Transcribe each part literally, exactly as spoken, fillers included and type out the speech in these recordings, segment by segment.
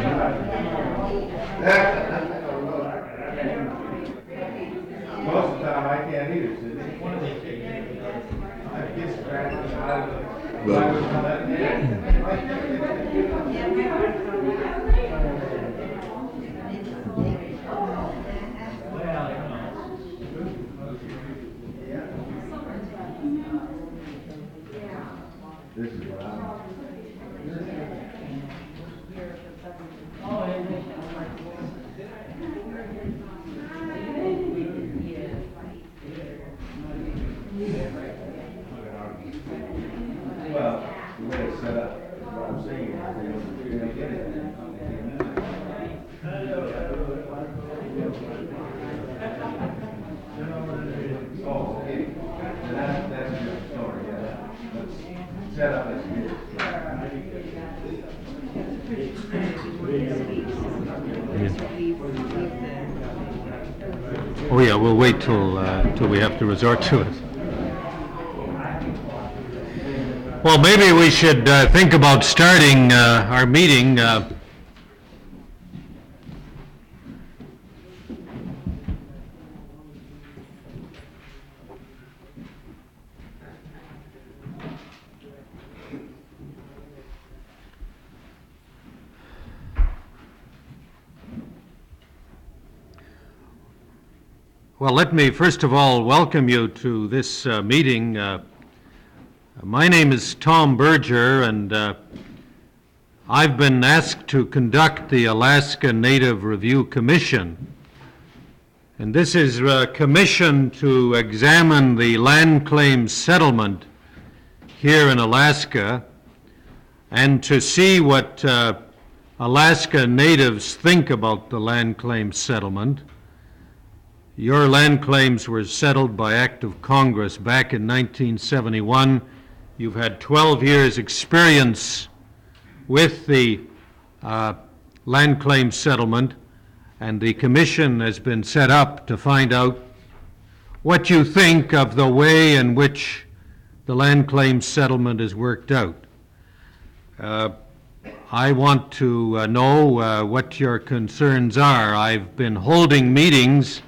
Most of the time I can't either, Sidney. I get scratched out of the language on that day. This is what I'm. Well, the way it's set up, what I'm saying is you're gonna get it. Oh, okay. So that's, that's your story, yeah. Let's set up as it is. Oh yeah, we'll wait till uh, till we have to resort to it. Well, maybe we should uh, think about starting uh, our meeting. Uh, Well, let me first of all welcome you to this uh, meeting. Uh, my name is Tom Berger, and uh, I've been asked to conduct the Alaska Native Review Commission. And this is a commission to examine the land claims settlement here in Alaska and to see what uh, Alaska natives think about the land claims settlement. Your land claims were settled by act of Congress back in nineteen seventy-one. You've had twelve years experience with the uh, land claims settlement, and the commission has been set up to find out what you think of the way in which the land claims settlement is worked out. Uh, I want to uh, know uh, what your concerns are. I've been holding meetings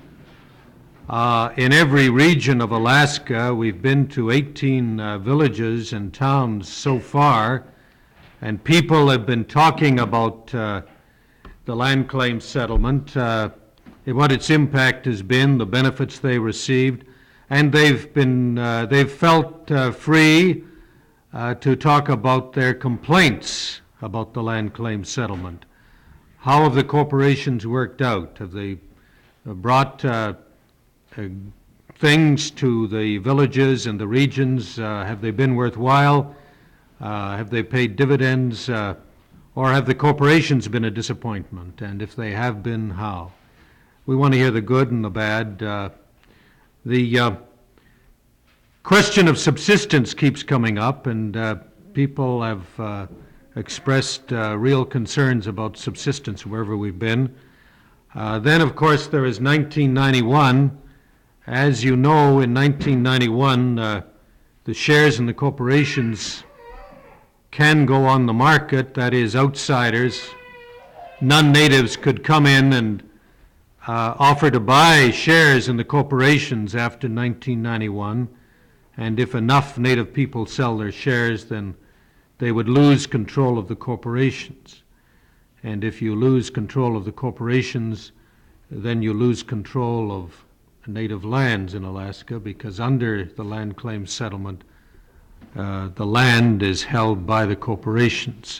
Uh, in every region of Alaska. We've been to eighteen uh, villages and towns so far, and people have been talking about uh, the land claim settlement, uh, what its impact has been, the benefits they received, and they've been uh, they've felt uh, free uh, to talk about their complaints about the land claim settlement. How have the corporations worked out? Have they brought uh, Uh, things to the villages and the regions? Uh, have they been worthwhile? Uh, have they paid dividends? Uh, or have the corporations been a disappointment? And if they have been, how? We want to hear the good and the bad. Uh, the uh, question of subsistence keeps coming up, and uh, people have uh, expressed uh, real concerns about subsistence wherever we've been. Uh, then, of course, there is nineteen ninety-one. As you know, in nineteen ninety-one, uh, the shares in the corporations can go on the market, that is, outsiders. Non-natives could come in and uh, offer to buy shares in the corporations after nineteen ninety-one, and if enough native people sell their shares, then they would lose control of the corporations. And if you lose control of the corporations, then you lose control of native lands in Alaska, because under the land claims settlement, uh, the land is held by the corporations.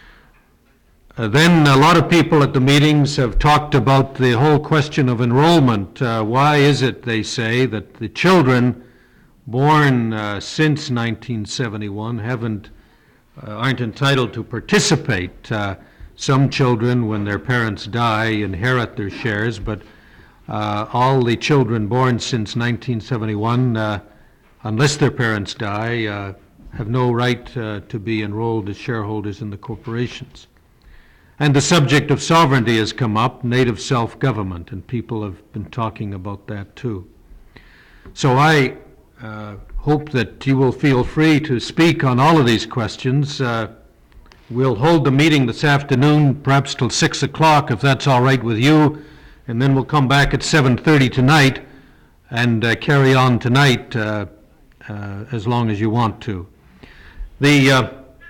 Uh, then a lot of people at the meetings have talked about the whole question of enrollment. Uh, why is it, they say, that the children born uh, since nineteen seventy-one haven't, uh, aren't entitled to participate? Uh, some children, when their parents die, inherit their shares, but Uh, all the children born since nineteen seventy-one, uh, unless their parents die, uh, have no right uh, to be enrolled as shareholders in the corporations. And the subject of sovereignty has come up, native self-government, and people have been talking about that too. So I uh, hope that you will feel free to speak on all of these questions. Uh, we'll hold the meeting this afternoon, perhaps till six o'clock, if that's all right with you, and then we'll come back at seven thirty tonight and uh, carry on tonight uh, uh, as long as you want to. The uh,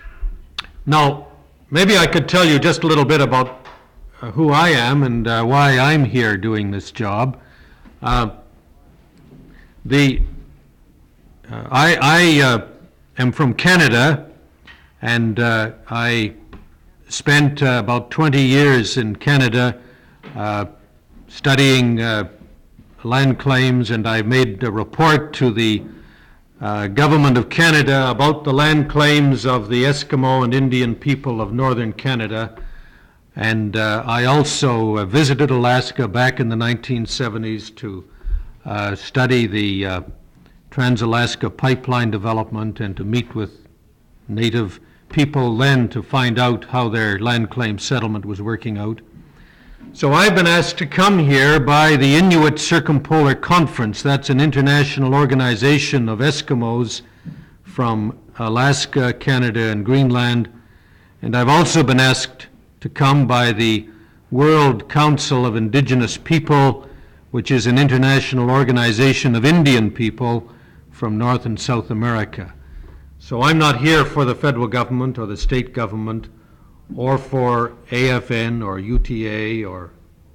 now, maybe I could tell you just a little bit about uh, who I am and uh, why I'm here doing this job. Uh, the uh, I, I uh, am from Canada, and uh, I spent uh, about twenty years in Canada uh, studying uh, land claims, and I made a report to the uh, Government of Canada about the land claims of the Eskimo and Indian people of northern Canada. And uh, I also uh, visited Alaska back in the nineteen seventies to uh, study the uh, Trans-Alaska Pipeline development and to meet with Native people then to find out how their land claim settlement was working out. So I've been asked to come here by the Inuit Circumpolar Conference. That's an international organization of Eskimos from Alaska, Canada, and Greenland. And I've also been asked to come by the World Council of Indigenous People, which is an international organization of Indian people from North and South America. So I'm not here for the federal government or the state government or for A F N or U T A or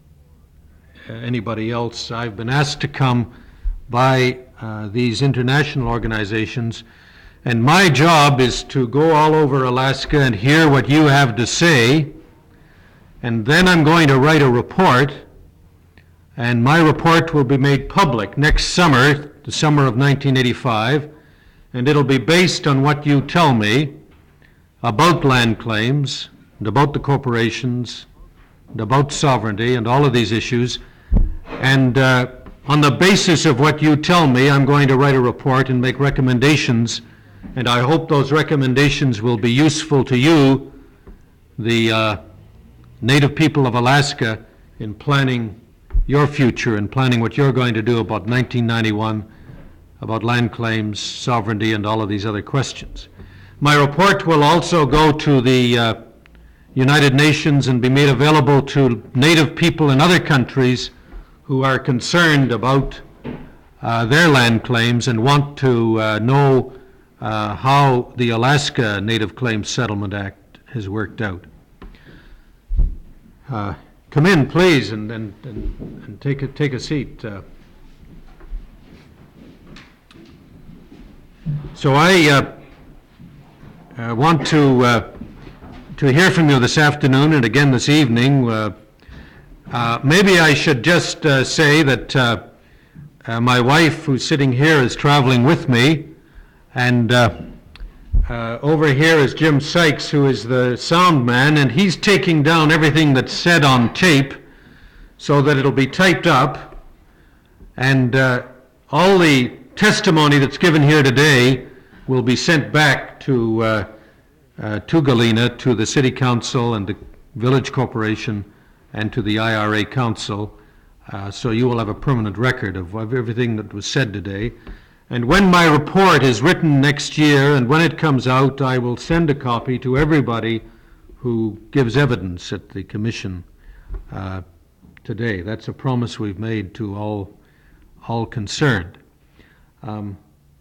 anybody else. I've been asked to come by uh, these international organizations, and my job is to go all over Alaska and hear what you have to say, and then I'm going to write a report, and my report will be made public next summer, the summer of nineteen eighty-five, and it'll be based on what you tell me about land claims and about the corporations and about sovereignty and all of these issues. And uh, on the basis of what you tell me, I'm going to write a report and make recommendations, and I hope those recommendations will be useful to you, the uh, Native people of Alaska, in planning your future and planning what you're going to do about nineteen ninety-one, about land claims, sovereignty, and all of these other questions. My report will also go to the uh, United Nations and be made available to Native people in other countries who are concerned about uh, their land claims and want to uh, know uh, how the Alaska Native Claims Settlement Act has worked out. Uh, come in, please, and, and, and, and take, a, take a seat. Uh, So I uh, uh, want to uh, to hear from you this afternoon and again this evening. Uh, uh, maybe I should just uh, say that uh, uh, my wife, who's sitting here, is traveling with me, and uh, uh, over here is Jim Sykes, who is the sound man, and he's taking down everything that's said on tape so that it'll be typed up, and uh, all the testimony that's given here today will be sent back to uh, uh, to Galena, to the City Council and the Village Corporation and to the I R A Council, uh, so you will have a permanent record of, of everything that was said today. And when my report is written next year and when it comes out, I will send a copy to everybody who gives evidence at the Commission uh, today. That's a promise we've made to all all concerned. Um,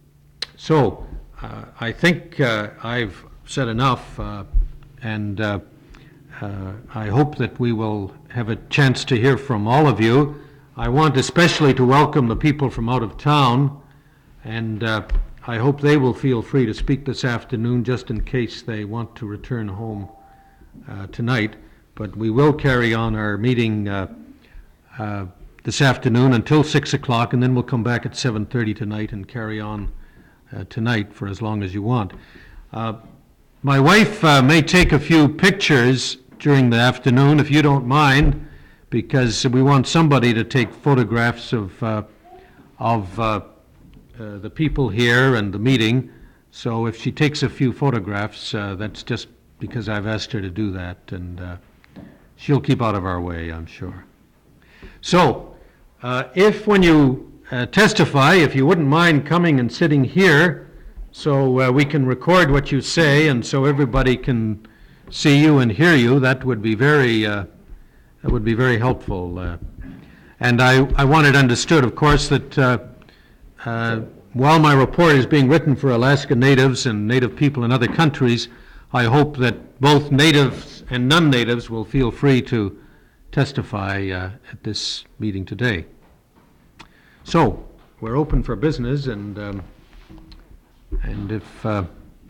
so uh, I think uh, I've said enough, uh, and uh, uh, I hope that we will have a chance to hear from all of you. I want especially to welcome the people from out of town, and uh, I hope they will feel free to speak this afternoon just in case they want to return home uh, tonight. But we will carry on our meeting uh, uh, this afternoon until six o'clock, and then we'll come back at seven thirty tonight and carry on uh, tonight for as long as you want. Uh, my wife uh, may take a few pictures during the afternoon, if you don't mind, because we want somebody to take photographs of uh, of uh, uh, the people here and the meeting. So if she takes a few photographs, uh, that's just because I've asked her to do that, and uh, she'll keep out of our way, I'm sure. So, uh, if when you uh, testify, if you wouldn't mind coming and sitting here so uh, we can record what you say and so everybody can see you and hear you, that would be very, uh, that would be very helpful. Uh, and I, I want it understood, of course, that uh, uh, while my report is being written for Alaska Natives and Native people in other countries, I hope that both natives and non-natives will feel free to testify uh, at this meeting today. So, we're open for business, and um, and if uh,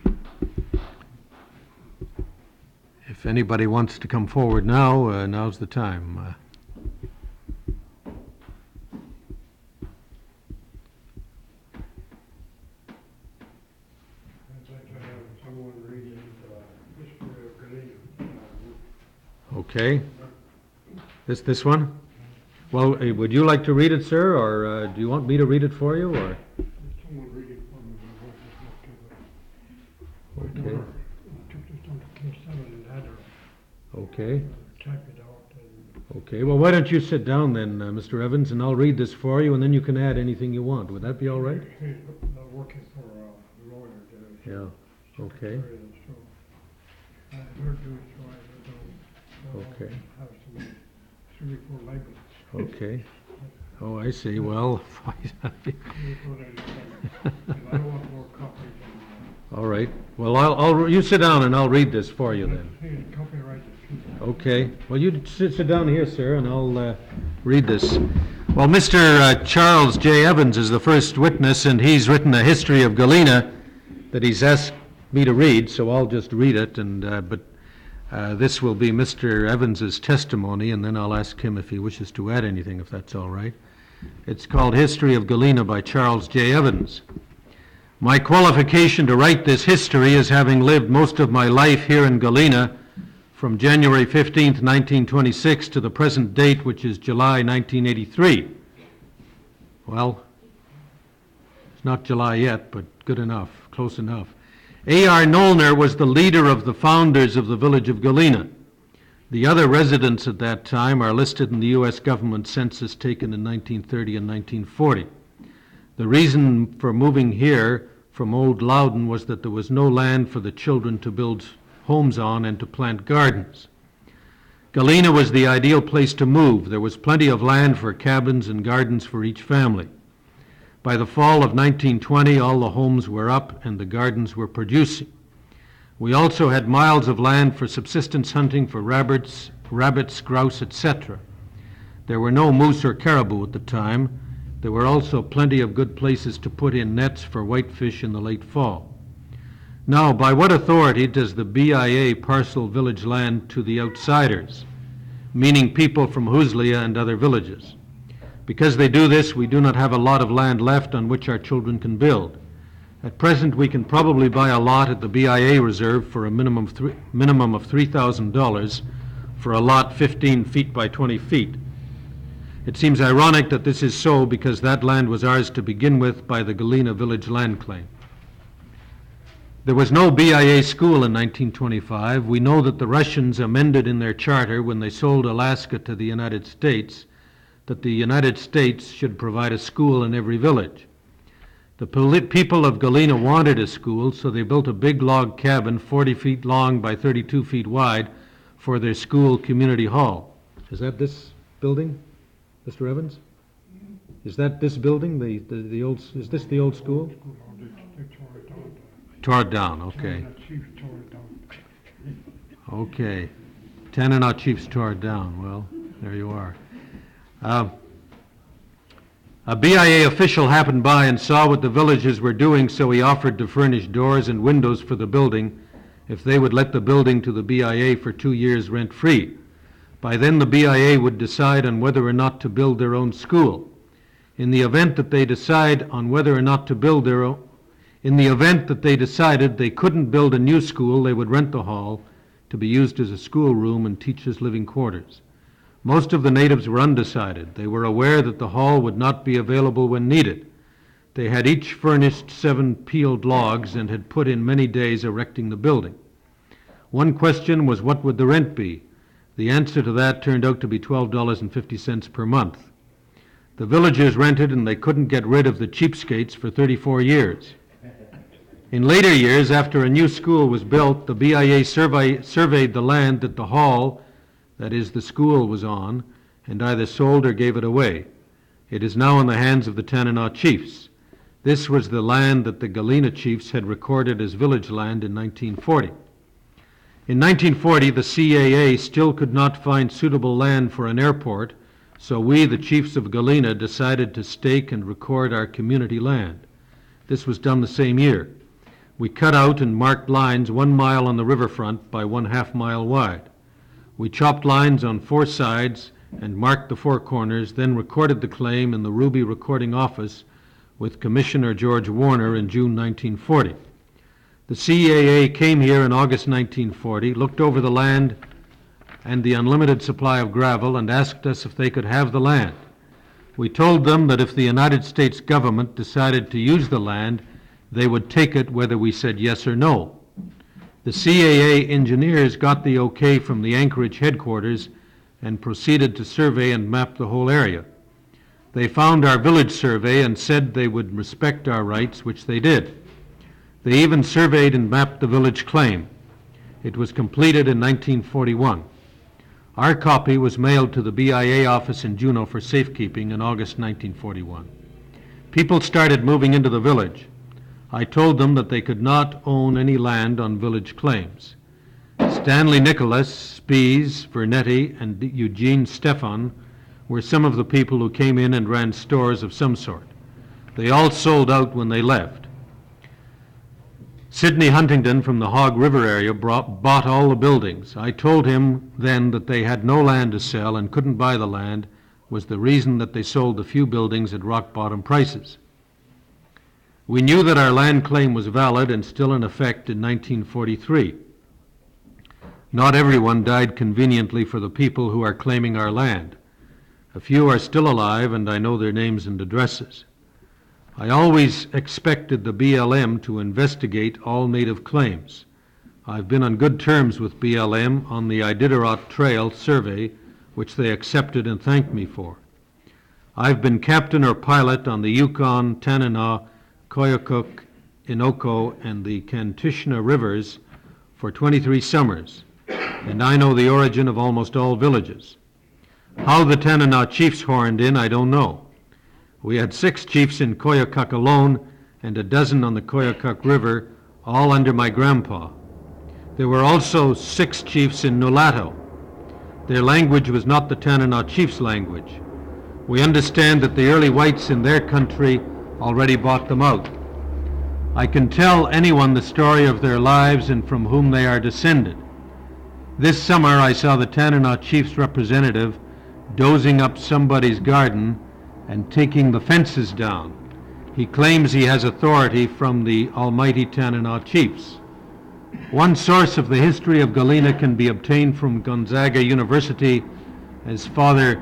if anybody wants to come forward now, uh, now's the time. Uh, I'd like to have someone reading the history of Galena. okay. This this one? Well, uh, would you like to read it, sir, or uh, do you want me to read it for you, or? Someone reading for me. My Okay. daughter took this on to K seven and had her Okay. type it out. And Okay. Well, why don't you sit down then, uh, Mister Evans, and I'll read this for you, and then you can add anything you want. Would that be all right? He's uh, working for a lawyer there. Yeah. Okay. secretary, So I heard do it, so I heard, um, Okay. have some three, four labels. Okay. Oh, I see. Well, Three, four labels. And I want more copies. And, all right. Well, I'll, I'll, you sit down and I'll read this for you uh, then. Hey, copyright is true. Okay. Well, you sit, sit down here, sir, and I'll uh, read this. Well, Mister Uh, Charles J. Evans is the first witness, and he's written a history of Galena that he's asked me to read, so I'll just read it. And uh, but uh, this will be Mister Evans's testimony, and then I'll ask him if he wishes to add anything, if that's all right. It's called History of Galena by Charles J. Evans. My qualification to write this history is having lived most of my life here in Galena from January fifteenth, nineteen twenty-six to the present date, which is July nineteen eighty-three. Well, it's not July yet, but good enough, close enough. A R Nollner was the leader of the founders of the village of Galena. The other residents at that time are listed in the U S government census taken in nineteen thirty and nineteen forty. The reason for moving here from Old Loudon was that there was no land for the children to build homes on and to plant gardens. Galena was the ideal place to move. There was plenty of land for cabins and gardens for each family. By the fall of nineteen twenty, all the homes were up and the gardens were producing. We also had miles of land for subsistence hunting for rabbits, rabbits, grouse, et cetera. There were no moose or caribou at the time. There were also plenty of good places to put in nets for whitefish in the late fall. Now, by what authority does the B I A parcel village land to the outsiders, meaning people from Huslia and other villages? Because they do this, we do not have a lot of land left on which our children can build. At present, we can probably buy a lot at the B I A reserve for a minimum of three, minimum of three thousand dollars for a lot fifteen feet by twenty feet. It seems ironic that this is so because that land was ours to begin with by the Galena Village land claim. There was no B I A school in nineteen twenty-five. We know that the Russians amended in their charter when they sold Alaska to the United States that the United States should provide a school in every village. The people of Galena wanted a school, so they built a big log cabin forty feet long by thirty-two feet wide for their school community hall. Is that this building, Mister Evans? Is that this building, the, the, the old, is this the old school? Tore it down, okay. Okay. Tanana Chiefs tore it down. Well, there you are. Uh, A B I A official happened by and saw what the villagers were doing, so he offered to furnish doors and windows for the building if they would let the building to the B I A for two years rent-free. By then, the B I A would decide on whether or not to build their own school. In the event that they decide on whether or not to build their own, in the event that they decided they couldn't build a new school, they would rent the hall to be used as a schoolroom and teachers' living quarters. Most of the natives were undecided. They were aware that the hall would not be available when needed. They had each furnished seven peeled logs and had put in many days erecting the building. One question was, what would the rent be? The answer to that turned out to be twelve dollars and fifty cents per month. The villagers rented, and they couldn't get rid of the cheapskates for thirty-four years. In later years, after a new school was built, the B I A survey, surveyed the land that the hall, that is, the school, was on, and either sold or gave it away. It is now in the hands of the Tanana chiefs. This was the land that the Galena chiefs had recorded as village land in nineteen forty. In nineteen forty, the C A A still could not find suitable land for an airport, so we, the chiefs of Galena, decided to stake and record our community land. This was done the same year. We cut out and marked lines one mile on the riverfront by one half mile wide. We chopped lines on four sides and marked the four corners, then recorded the claim in the Ruby Recording Office with Commissioner George Warner in June nineteen forty. The C A A came here in August nineteen forty, looked over the land and the unlimited supply of gravel, and asked us if they could have the land. We told them that if the United States government decided to use the land, they would take it whether we said yes or no. The C A A engineers got the okay from the Anchorage headquarters and proceeded to survey and map the whole area. They found our village survey and said they would respect our rights, which they did. They even surveyed and mapped the village claim. It was completed in nineteen forty-one. Our copy was mailed to the B I A office in Juneau for safekeeping in August nineteen forty-one. People started moving into the village. I told them that they could not own any land on village claims. Stanley Nicholas, Spies, Vernetti, and Eugene Stefan were some of the people who came in and ran stores of some sort. They all sold out when they left. Sidney Huntington from the Hog River area brought, bought all the buildings. I told him then that they had no land to sell and couldn't buy the land was the reason that they sold the few buildings at rock bottom prices. We knew that our land claim was valid and still in effect in nineteen forty-three. Not everyone died conveniently for the people who are claiming our land. A few are still alive, and I know their names and addresses. I always expected the B L M to investigate all native claims. I've been on good terms with B L M on the Iditarod Trail survey, which they accepted and thanked me for. I've been captain or pilot on the Yukon, Tanana, Koyukuk, Inoko, and the Kantishna rivers for twenty-three summers, and I know the origin of almost all villages. How the Tanana chiefs horned in, I don't know. We had six chiefs in Koyukuk alone and a dozen on the Koyukuk River, all under my grandpa. There were also six chiefs in Nulato. Their language was not the Tanana chiefs' language. We understand that the early whites in their country already bought them out. I can tell anyone the story of their lives and from whom they are descended. This summer I saw the Tanana chief's representative dozing up somebody's garden and taking the fences down. He claims he has authority from the almighty Tanana chiefs. One source of the history of Galena can be obtained from Gonzaga University, as Father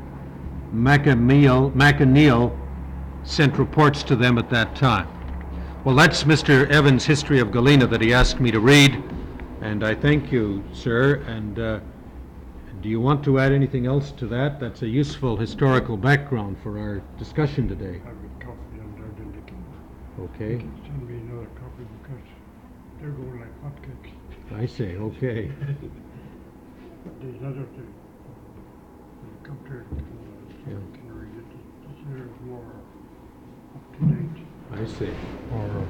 McAneal sent reports to them at that time. Well, that's Mister Evans' History of Galena that he asked me to read, and I thank you, sir. And uh, do you want to add anything else to that? That's a useful historical background for our discussion today. I've got copy on there, then they can, Okay, they can send me another copy because they're going like hotcakes. I say, okay. These other two, when you come to it, you can, Yeah. you can read it. This here is more up to date. I see. Or,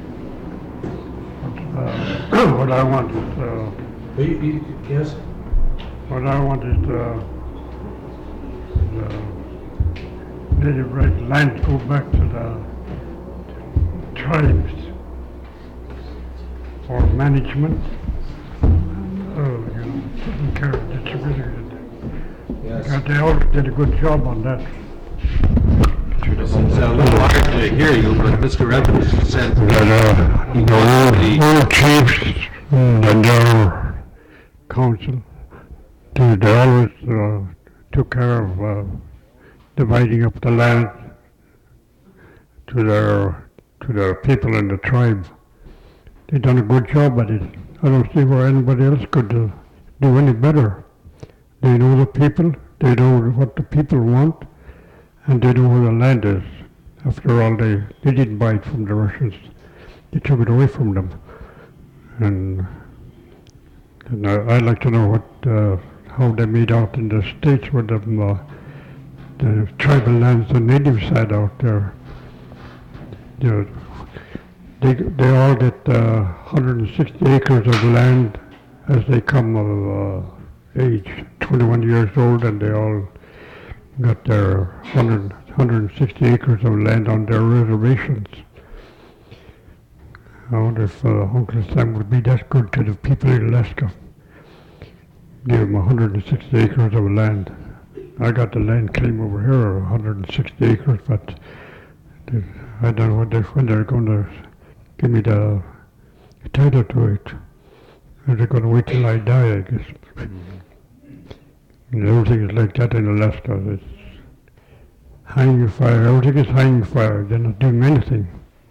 uh, what I want is, uh, Yes? what I want is, uh, the native right land go back to the tribes for management, uh, you know, taking care of distributed. Yes. Because they always did a good job on that. It's a little hard to hear you, but Mister Evans said That, uh, he the wants old, the- old chiefs and their council, they, they always, uh, took care of, uh, dividing up the land to their, to their people in the tribe. They done a good job at it. I don't see where anybody else could, uh, do any better. They know the people, they know what the people want, and they know where the land is. After all, they, they didn't buy it from the Russians. they took it away from them. And, and I, I'd like to know what, uh, how they made out in the States with them, uh, the tribal lands, the natives had out there. You know, they, they all get uh, one hundred sixty acres of land as they come of uh, age, twenty-one years old, and they all got their one hundred, one hundred sixty acres of land on their reservations. I wonder if uh, Uncle Sam would be that good to the people in Alaska. Give them one hundred sixty acres of land. I got the land claim over here, one hundred sixty acres, but they, I don't know what they're, when they're going to give me the title to it. Or they're going to wait till I die, I guess. Mm-hmm. And everything is like that in Alaska. It's hanging fire. Everything is hanging fire. They're not doing anything.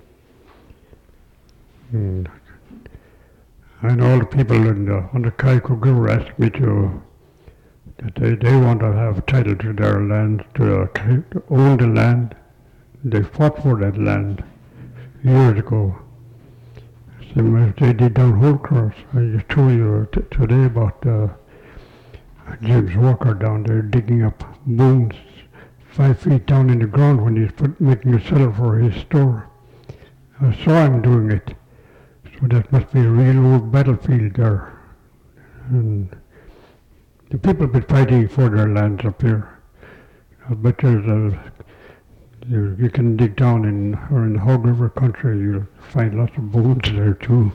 And I know all the people in the, on the Kaiko River asked me to, that they, they want to have title to their land, to, uh, to own the land. They fought for that land years ago. Same as they did down Holdcross. I just told you t- today about uh, James Walker down there digging up bones five feet down in the ground when he's put, making a cellar for his store. I saw him doing it. So that must be a real old battlefield there. And the people have been fighting for their lands up here. I bet there's a, you, you can dig down in, or in the Hog River country, you'll find lots of bones there too.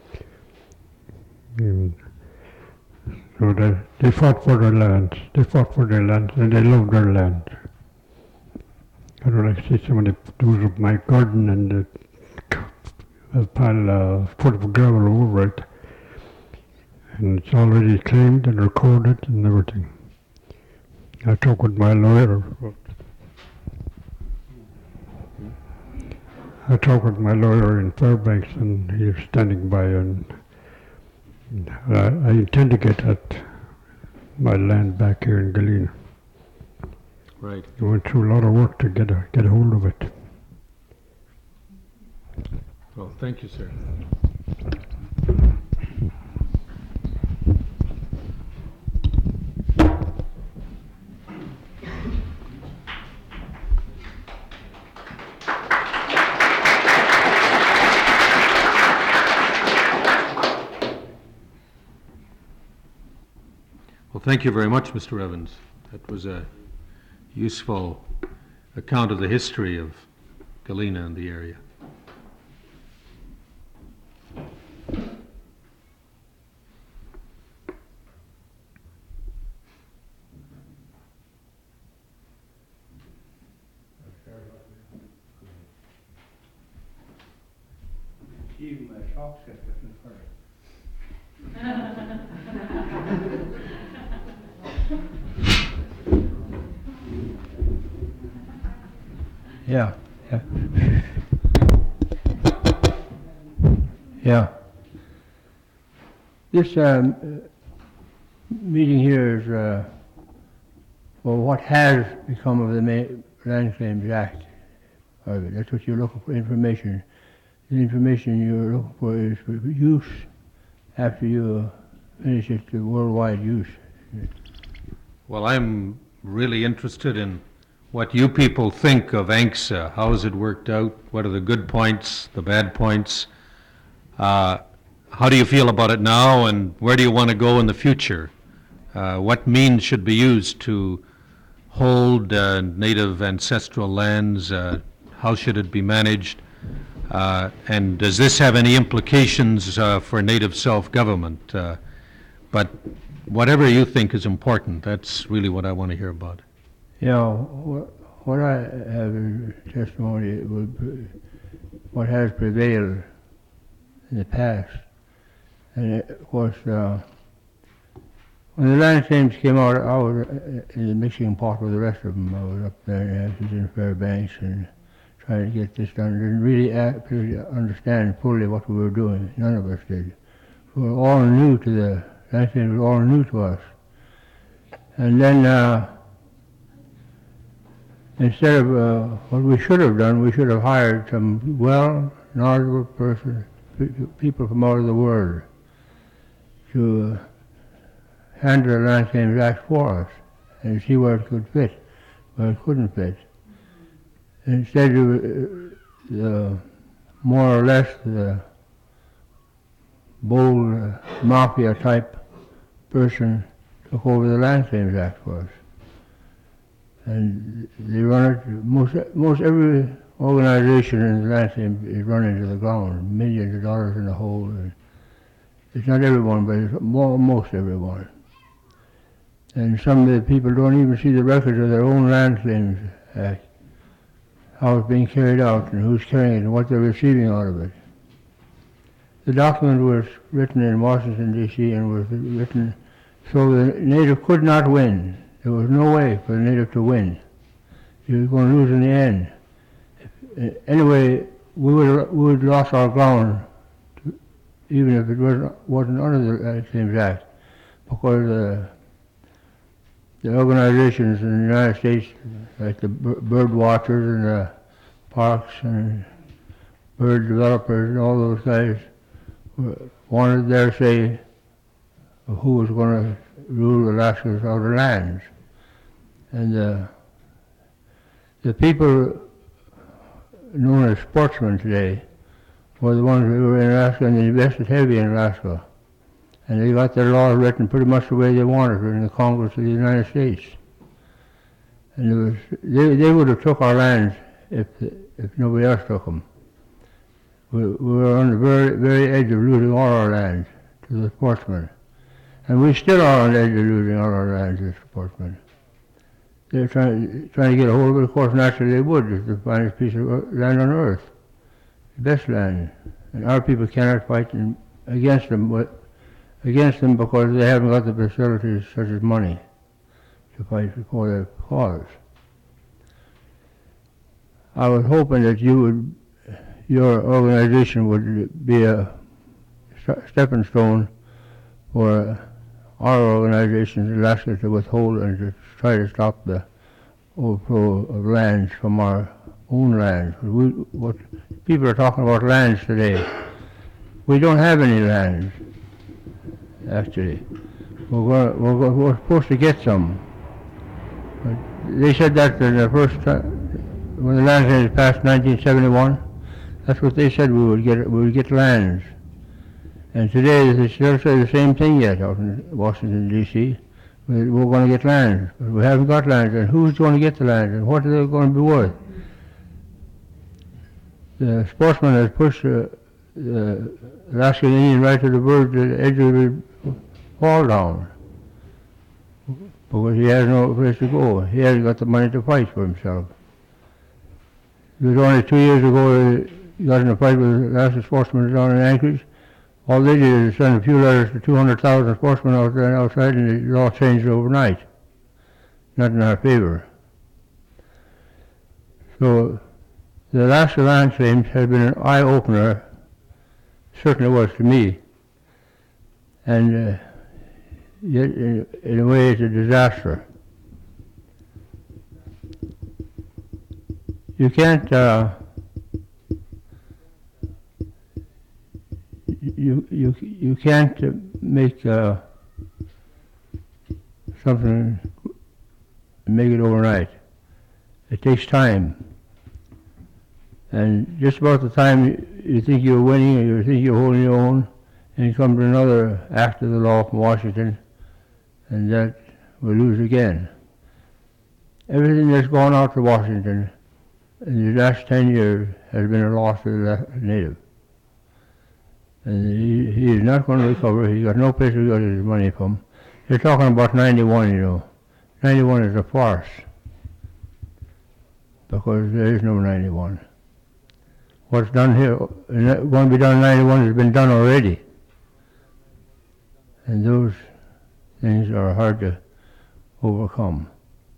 And so they, they fought for their lands. They fought for their lands and they loved their land. I don't like to see somebody do up my garden and uh, a pile uh, foot of gravel over it. And it's already claimed and recorded and everything. I talked with my lawyer. I talked with my lawyer in Fairbanks, and he's standing by, and I, I intend to get that, my land back here in Galena. Right. I went through a lot of work to get a, get a hold of it. Well, thank you, sir. Well, thank you very much, Mister Evans. That was a useful account of the history of Galena and the area. Even my socks get different fur. Yeah, yeah. Yeah. This um, uh, meeting here is, uh, well, what has become of the Ma- Land Claims Act. Of it. That's what you're looking for, information. The information you're looking for is for use after you finish it to worldwide use. Well, I'm really interested in what you people think of ANCSA. How has it worked out? What are the good points, the bad points? Uh, how do you feel about it now, and where do you want to go in the future? Uh, what means should be used to hold uh, native ancestral lands? Uh, how should it be managed? Uh, and does this have any implications uh, for native self-government? Uh, but whatever you think is important, that's really what I want to hear about. Yeah, what, what I have in testimony would be what has prevailed in the past. And it, of course, uh, when the land claims came out, I was in the mixing pot with the rest of them. I was up there in Hamptons and Fairbanks and trying to get this done. I didn't really act, understand fully what we were doing. None of us did. We were all new to the land claims, were all new to us. And then uh, instead of uh, what we should have done, we should have hired some well knowledgeable person, pe- people from all over the world, to uh, handle the Land Claims Act for us and see where it could fit, where it couldn't fit. Instead of uh, the more or less the bold uh, mafia type person took over the Land Claims Act for us. And they run it, most, most every organization in the land claim is run into the ground, millions of dollars in the hole. And it's not everyone, but it's more, most everyone. And some of the people don't even see the records of their own Land Claims Act, how it's being carried out and who's carrying it and what they're receiving out of it. The document was written in Washington, D C and was written so the native could not win. There was no way for the native to win. He was going to lose in the end. If, uh, anyway, we would we would lost our ground, to, even if it wasn't, wasn't under the Land Claims Act, because uh, the organizations in the United States, like the bird watchers and the parks and bird developers and all those guys, wanted their say of who was going to rule Alaska's outer lands. And uh, the people known as sportsmen today were the ones who were in Alaska, and they invested heavy in Alaska. And they got their laws written pretty much the way they wanted in the Congress of the United States. And it was, they, they would have took our lands if, if nobody else took them. We, we were on the very, very edge of losing all our lands to the sportsmen. And we still are on the edge of losing all our lands to the sportsmen. They're trying, trying to get a hold of it. Of course, naturally they would. It's the finest piece of land on earth, the best land. And our people cannot fight in, against them, but against them because they haven't got the facilities such as money to fight for their cause. I was hoping that you would, your organization would be a stepping stone for our organization in Alaska to withhold and to try to stop the overflow of lands from our own lands. We, what people are talking about lands today, we don't have any lands, actually. We're, going, we're, we're supposed to get some. But they said that in the first time, when the land claims passed in nineteen seventy-one, that's what they said we would get, we would get lands. And today they still say the same thing yet out in Washington, D C We're, we're going to get lands, but we haven't got lands. And who's going to get the lands, and what are they going to be worth? The sportsman has pushed the, the Alaskan Indian right to the verge, the edge of the fall down, because he has no place to go. He hasn't got the money to fight for himself. It was only two years ago he got in a fight with Alaska sportsmen down in Anchorage. All they did is send a few letters to two hundred thousand sportsmen out there and outside, and it all changed overnight. Not in our favor. So the Alaska land claims has been an eye-opener, certainly was to me. And uh, yet, in, in a way, it's a disaster. You can't uh, You you you can't uh, make uh, something make it overnight. It takes time, and just about the time you, you think you're winning or you think you're holding your own, and comes another act of the law from Washington, and that we lose again. Everything that's gone out to Washington in the last ten years has been a loss to the native. And he, he is not going to recover. He's got no place to get his money from. They're talking about ninety-one, you know. ninety-one is a farce, because there is no ninety-one. What's done here, going to be done in ninety-one, has been done already. And those things are hard to overcome.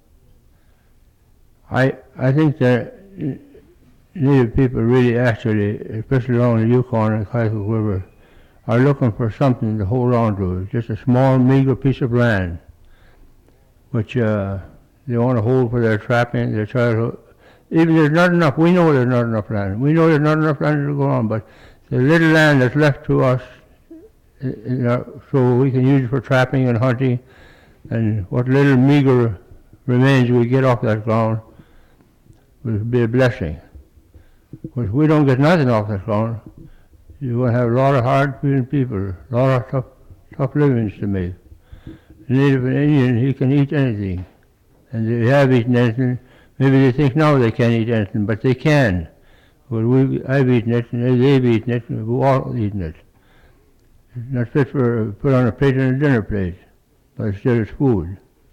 I I think that Native people really actually, especially along the Yukon and Kaikouk River, are looking for something to hold on to. It's just a small, meager piece of land, which uh, they want to hold for their trapping. They try to, even there's not enough, we know there's not enough land. We know there's not enough land to go on, but the little land that's left to us, you know, so we can use it for trapping and hunting, and what little meager remains we get off that ground will be a blessing. But if we don't get nothing off that ground, you're going to have a lot of hard-feeling people, a lot of tough, tough livings to make. The native Indian, he can eat anything, and they have eaten anything. Maybe they think now they can't eat anything, but they can. Well, we, I've eaten it, and they've eaten it, and we've all eaten it. It's not fit for put on a plate and a dinner plate, but still it's food.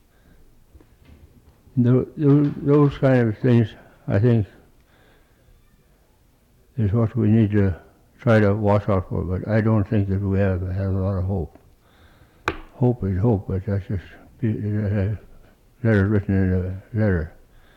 Those, those kind of things, I think, is what we need to try to watch out for, but I don't think that we have, have a lot of hope. Hope is hope, but that's just a letter written in a letter.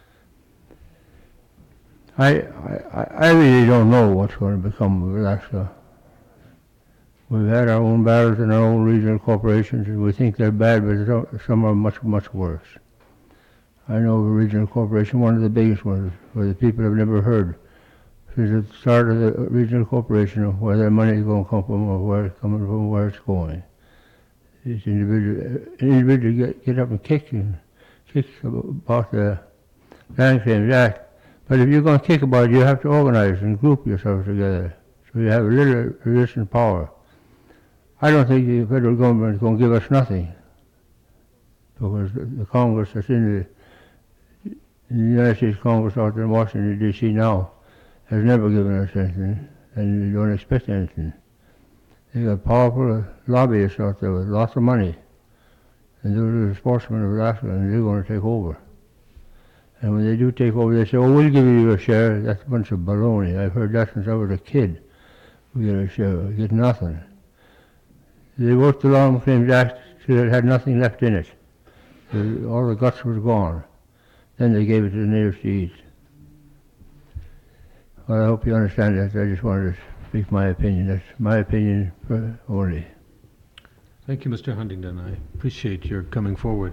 I, I, I really don't know what's going to become of Alaska. We've had our own battles in our own regional corporations, and we think they're bad, but some are much, much worse. I know of a regional corporation, one of the biggest ones, where the people have never heard since the start of the regional corporation of where their money is going to come from or where it's coming from, where it's going. Each individual, individual get, get up and kick and kick about the Land Claims Act. But if you're going to kick about it, you have to organize and group yourselves together, so you have a little resistance power. I don't think the federal government is going to give us nothing, because the, the Congress that's in the, in the United States Congress out there in Washington, D C now, has never given us anything, and we don't expect anything. They got powerful lobbyists out there with lots of money, and those are the sportsmen of Alaska, and they're going to take over. And when they do take over, they say, oh, we'll give you a share. That's a bunch of baloney. I've heard that since I was a kid. We get a share, we get nothing. They worked the Land Claims Act till it had nothing left in it. The, all the guts was gone. Then they gave it to the natives to eat. Well, I hope you understand that. I just wanted to speak my opinion. That's my opinion only. Thank you, Mister Huntington. I appreciate your coming forward.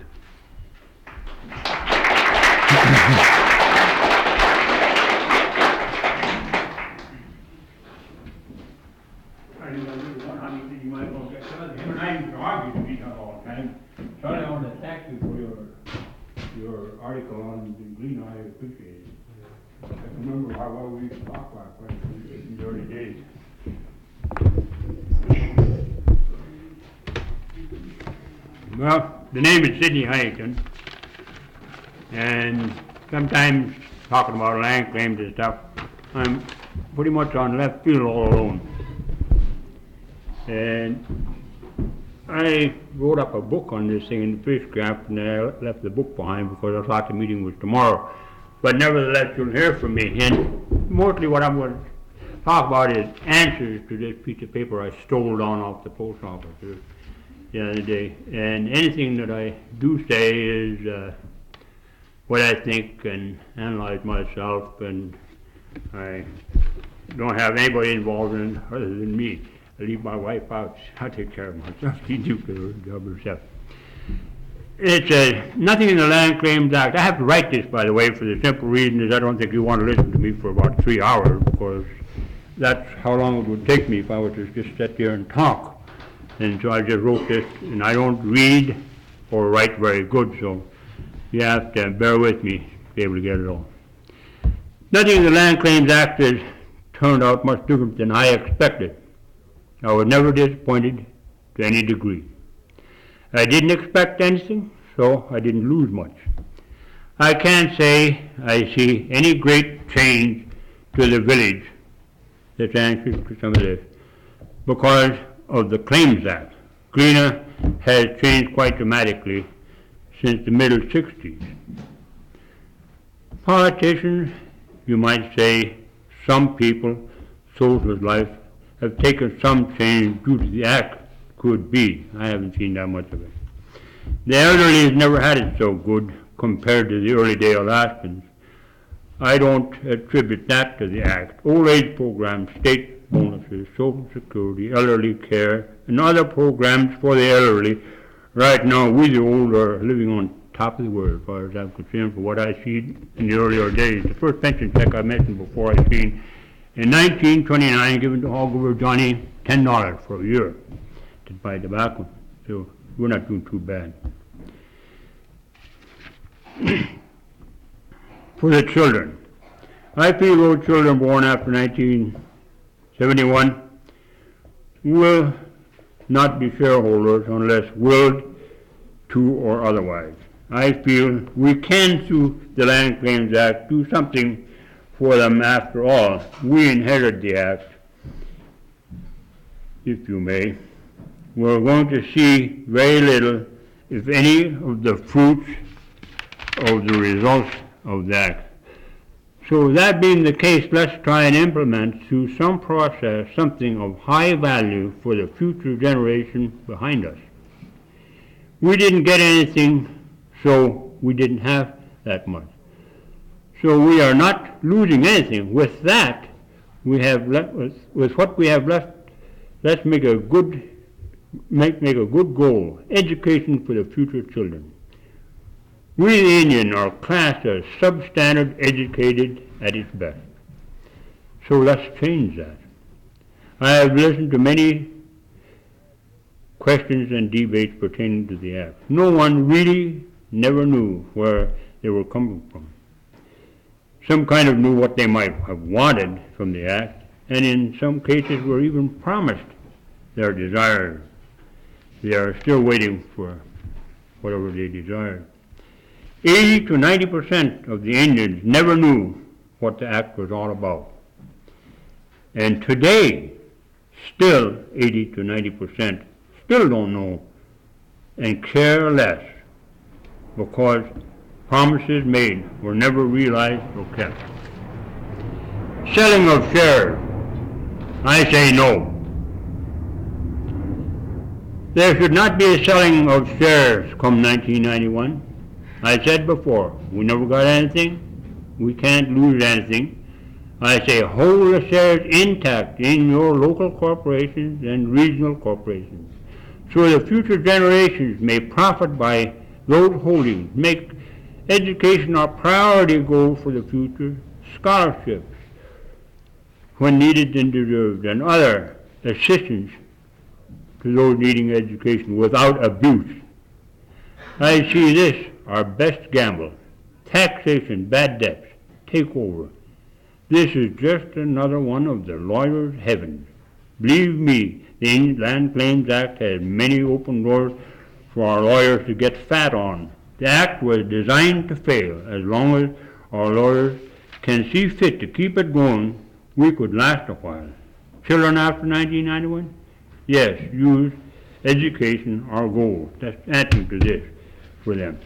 You might well get Charlie. Him and I used to argue with each other all the time. Charlie, I want to thank you for your your article on the Gleaner. I appreciate it. I can remember how well we used to talk about it in the early days. Well, the name is Sidney Huntington, and sometimes talking about land claims and stuff, I'm pretty much on left field all alone. And I wrote up a book on this thing in the first draft, and I left the book behind because I thought the meeting was tomorrow. But nevertheless, you'll hear from me. And mostly what I'm going to talk about is answers to this piece of paper I stole down off the post office the other day. And anything that I do say is uh, what I think and analyze myself, and I don't have anybody involved in it other than me. I leave my wife out. I take care of myself. She do her job herself. It's uh, nothing in the Land Claims Act. I have to write this, by the way, for the simple reason is I don't think you want to listen to me for about three hours, because that's how long it would take me if I were to just sit there and talk. And so I just wrote this, and I don't read or write very good, so you have to bear with me to be able to get it all. Nothing in the Land Claims Act has turned out much different than I expected. I was never disappointed to any degree. I didn't expect anything, so I didn't lose much. I can't say I see any great change to the village that's answers to some of this because of the Claims Act. Gleaner has changed quite dramatically since the middle sixties. Politicians, you might say, some people, social life, have taken some change due to the act. Could be. I haven't seen that much of it. The elderly has never had it so good compared to the early day Alaskans. I don't attribute that to the act. Old age programs, state bonuses, social security, elderly care, and other programs for the elderly. Right now, we the old are living on top of the world as far as I'm concerned for what I see in the earlier days. The first pension check I mentioned before I seen in nineteen twenty-nine given to Oliver Johnny ten dollars for a year to buy tobacco. So we're not doing too bad. For the children, I feel those children born after nineteen seventy-one will not be shareholders unless willed to or otherwise. I feel we can, through the Land Claims Act, do something for them after all. We inherited the act, if you may. We're going to see very little, if any, of the fruits of the results of that. So that being the case, let's try and implement through some process something of high value for the future generation behind us. We didn't get anything, so we didn't have that much. So we are not losing anything. With that, we have left, with, with what we have left, let's make a good make make a good goal: education for the future children. We, the Indian, are classed as substandard educated at its best. So let's change that. I have listened to many questions and debates pertaining to the Act. No one really never knew where they were coming from. Some kind of knew what they might have wanted from the Act, and in some cases were even promised their desires. They are still waiting for whatever they desire. eighty to ninety percent of the Indians never knew what the Act was all about. And today, still eighty to ninety percent still don't know and care less because promises made were never realized or kept. Selling of shares, I say no. There should not be a selling of shares come nineteen ninety-one. I said before, we never got anything, we can't lose anything. I say hold the shares intact in your local corporations and regional corporations, so the future generations may profit by those holdings. Make education our priority goal for the future, scholarships when needed and deserved, and other assistance to those needing education without abuse. I see this our best gamble. Taxation, bad debts, take over. This is just another one of the lawyer's heavens. Believe me, the Land Claims Act has many open doors for our lawyers to get fat on. The Act was designed to fail. As long as our lawyers can see fit to keep it going, we could last a while. Children after nineteen ninety-one? Yes, use education, our goal. That's answering to this for them.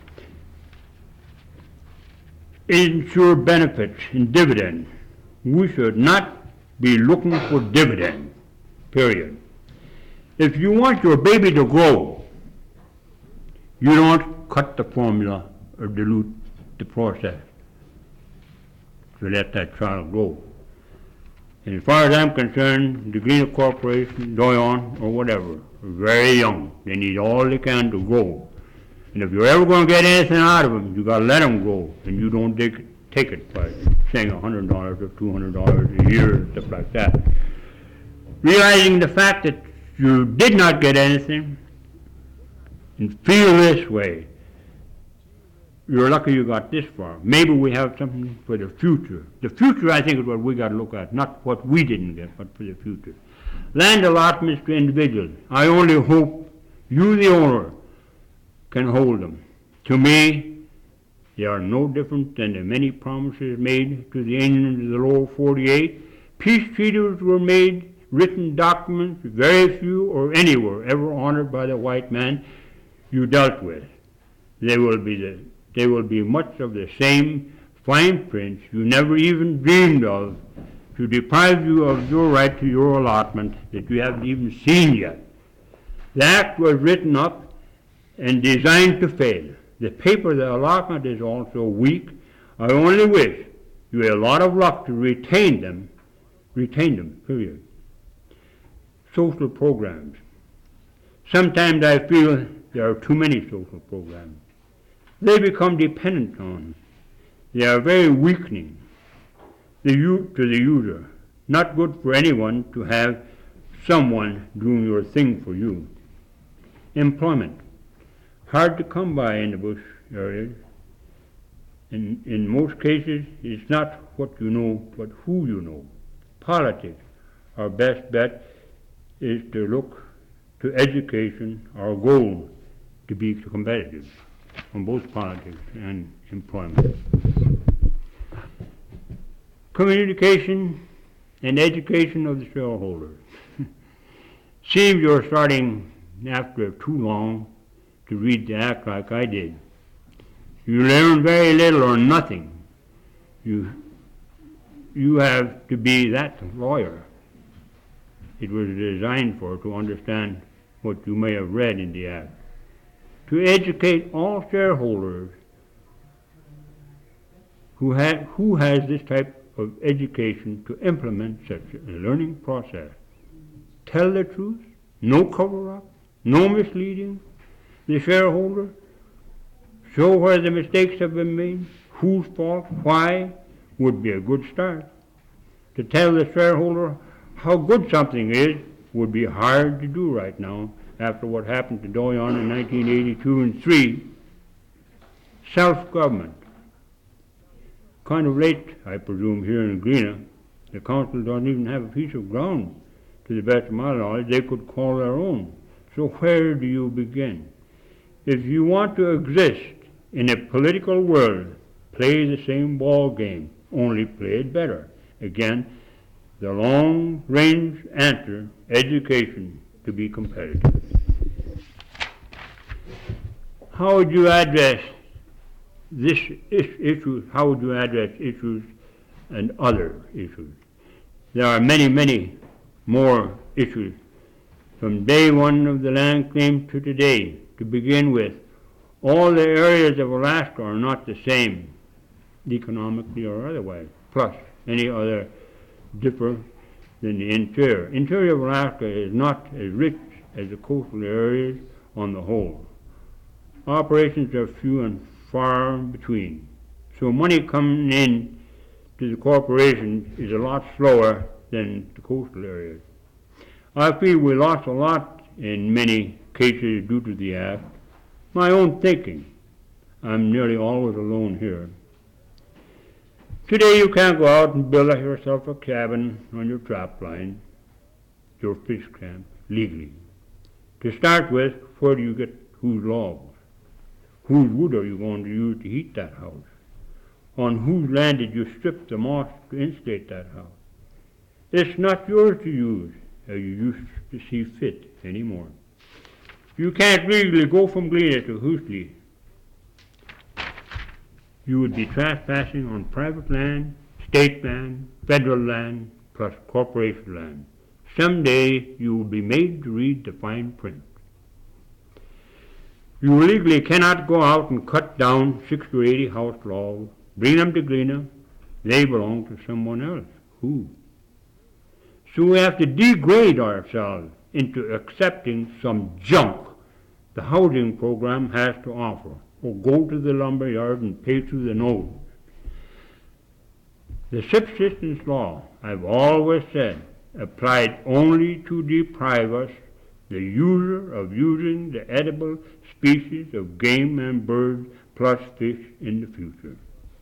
Ensure benefits and dividends. We should not be looking for dividends, period. If you want your baby to grow, you don't cut the formula or dilute the process to let that child grow. And as far as I'm concerned, the Galena Corporation, Doyon, or whatever, are very young. They need all they can to grow. And if you're ever going to get anything out of them, you got to let them grow, and you don't take, take it by saying one hundred dollars or two hundred dollars a year and stuff like that. Realizing the fact that you did not get anything, and feel this way, you're lucky you got this far. Maybe we have something for the future. The future, I think, is what we got to look at, not what we didn't get, but for the future. Land allotments to individuals. I only hope you, the owner, can hold them. To me, they are no different than the many promises made to the Indians of the lower forty-eight. Peace treaties were made, written documents, very few or any were ever honored by the white man you dealt with. They will be the, they will be much of the same fine print you never even dreamed of to deprive you of your right to your allotment that you haven't even seen yet. The act was written up and designed to fail. The paper, the allotment, is also weak. I only wish you had a lot of luck to retain them, retain them, period. Social programs. Sometimes I feel there are too many social programs. they become dependent on. They are very weakening the u- to the user. Not good for anyone to have someone doing your thing for you. Employment. Hard to come by in the bush areas. In, in most cases, it's not what you know, but who you know. Politics. Our best bet is to look to education, our goal to be competitive on both politics and employment. Communication and education of the shareholders. Seems you're starting after too long to read the act like I did. You learn very little or nothing. You, you have to be that lawyer it was designed for, to understand what you may have read in the act. To educate all shareholders who, ha- who has this type of education to implement such a learning process. Tell the truth, no cover-up, no misleading the shareholder, show where the mistakes have been made, whose fault, why, would be a good start. To tell the shareholder how good something is would be hard to do right now after what happened to Doyon in nineteen eighty-two and three. Self-government. Kind of late, I presume, here in Galena. The council doesn't even have a piece of ground, to the best of my knowledge, they could call their own. So where do you begin? If you want to exist in a political world, play the same ball game, only play it better. Again, the long-range answer, education to be competitive. How would you address this is- issue? How would you address issues and other issues? There are many, many more issues from day one of the land claim to today. To begin with, all the areas of Alaska are not the same, economically or otherwise, plus any other differ than the interior. Interior of Alaska is not as rich as the coastal areas on the whole. Operations are few and far between, so money coming in to the corporations is a lot slower than the coastal areas. I feel we lost a lot in many cases due to the act. My own thinking. I'm nearly always alone here. Today you can't go out and build yourself a cabin on your trap line, your fish camp, legally. To start with, where do you get whose logs? Whose wood are you going to use to heat that house? On whose land did you strip the moss to insulate that house? It's not yours to use as you used to see fit anymore. You can't legally go from Galena to Hoostley. You would be trespassing on private land, state land, federal land, plus corporation land. Someday you will be made to read the fine print. You legally cannot go out and cut down sixty or eighty house logs, bring them to Galena. They belong to someone else. Who? So we have to degrade ourselves into accepting some junk the housing program has to offer, or go to the lumber yard and pay through the nose. The subsistence law, I've always said, applied only to deprive us, the user, of using the edible species of game and birds plus fish in the future.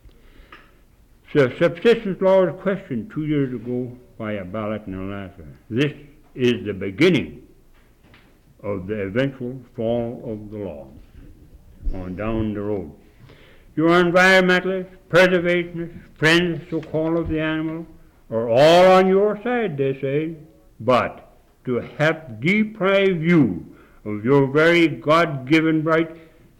So subsistence law was questioned two years ago by a ballot in Alaska. This is the beginning of the eventual fall of the law on down the road. Your environmentalists, preservationists, friends so-called of the animal, are all on your side, they say, but to help deprive you of your very God-given right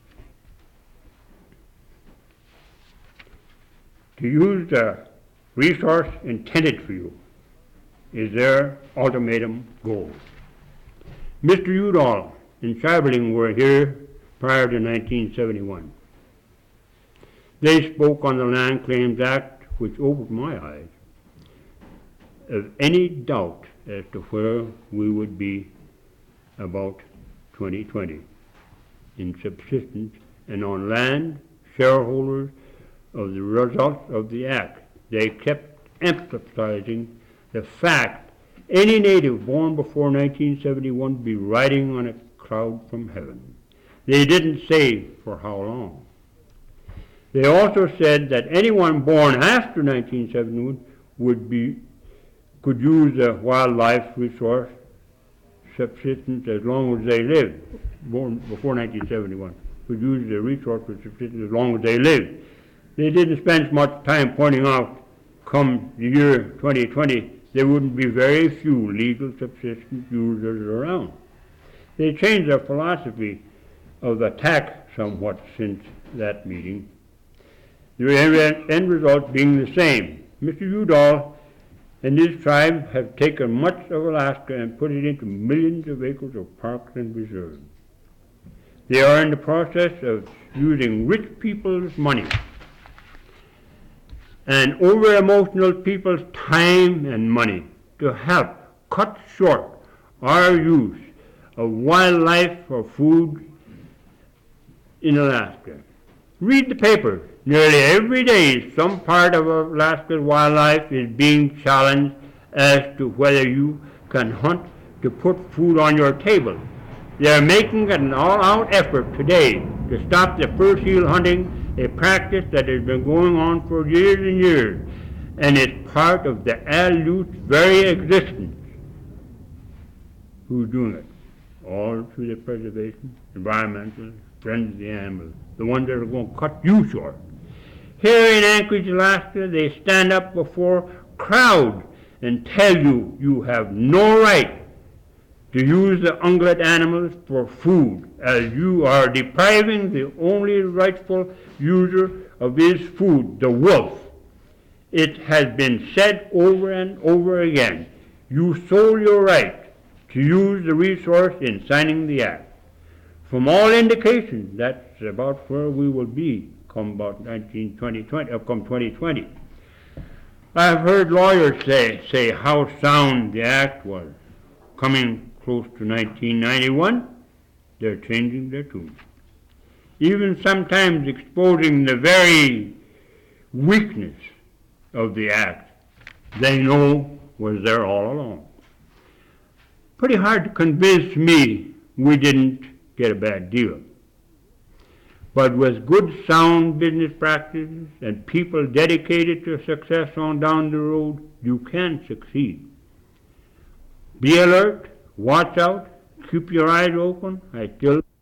to use the resource intended for you is their ultimatum goal. Mister Udall and Scheiberling were here prior to nineteen seventy-one. They spoke on the Land Claims Act, which opened my eyes of any doubt as to where we would be about twenty twenty in subsistence and on land shareholders of the results of the act. They kept emphasizing the fact any native born before nineteen seventy-one would be riding on a cloud from heaven. They didn't say for how long. They also said that anyone born after nineteen seventy-one would be could use the wildlife resource subsistence as long as they lived, born before nineteen seventy-one, could use the resource for subsistence as long as they lived. They didn't spend much time pointing out, come the year twenty twenty, there wouldn't be very few legal subsistence users around. They changed their philosophy of attack somewhat since that meeting, the end result being the same. Mister Udall and his tribe have taken much of Alaska and put it into millions of acres of parks and reserves. They are in the process of using rich people's money and over-emotional people's time and money to help cut short our use of wildlife for food in Alaska. Read the paper. Nearly every day, some part of Alaska's wildlife is being challenged as to whether you can hunt to put food on your table. They are making an all-out effort today to stop the fur seal hunting, a practice that has been going on for years and years, and is part of the Aleuts' very existence. Who's doing it? All through the preservation, environmental, friends of the animals, the ones that are going to cut you short. Here in Anchorage, Alaska, they stand up before crowds and tell you you have no right to use the ungulate animals for food, as you are depriving the only rightful user of his food, the wolf. It has been said over and over again, you sold your right to use the resource in signing the act. From all indications, that's about where we will be come about nineteen twenty, twenty, uh, come twenty twenty. I've heard lawyers say, say how sound the act was. Coming close to nineteen ninety-one, they're changing their tune. Even sometimes exposing the very weakness of the act they know was there all along. Pretty hard to convince me we didn't get a bad deal. But with good sound business practices and people dedicated to success on down the road, you can succeed. Be alert, watch out, keep your eyes open. I still